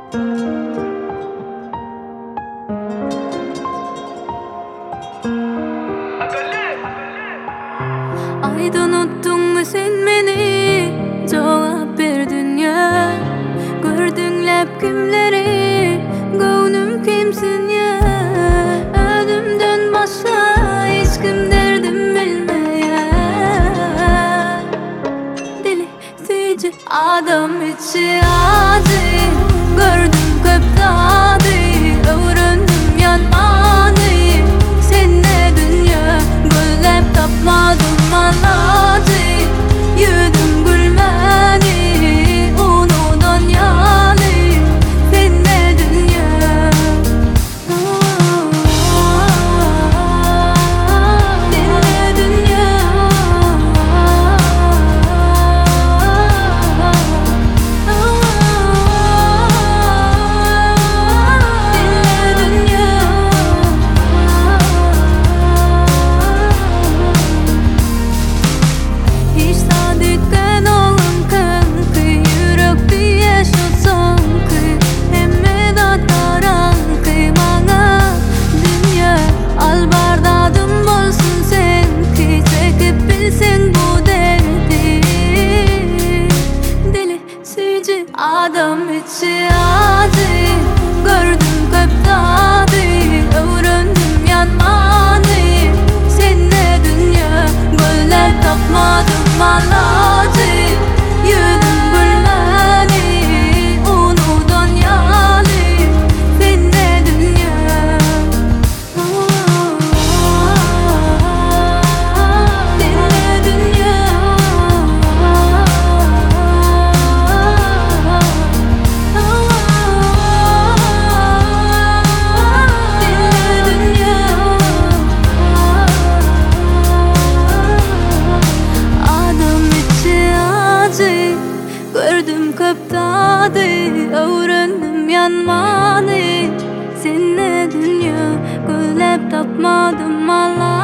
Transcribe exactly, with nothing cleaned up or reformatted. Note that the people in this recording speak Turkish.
Ayda unuttun mu sen beni? Cevap ver dünya. Gördün lep kimleri? Gönlüm kimsin ya? Ölümden başka hiç kim derdim bilmeyen deli seyirci adam içi acı. Gördüm köp tadı, öğrendim yanmanı. Seninle dünya güllep tapmadım malacı. Yüdüm gülmeni, unudan yalı. Seninle dünya seninle dünya hiç sadıkken olun kanki. Yürekte yaşasın ki hemme da taran ki. Bana dünya albardadım bolsun sen ki. Çekip bilsen bu derdi deli seyirci adam içi acı. Gördüm köp tadı, öğrendim yanmanı. Seninle dünya güller tapmadım malacı. Yüdüm gülmeni, unudan yalı. Seninle dünya seninle dünya adam içi acı. Gördüm köp tadı, öğrendim yanmanı. Seninle dünya güllep tapmadım malacı.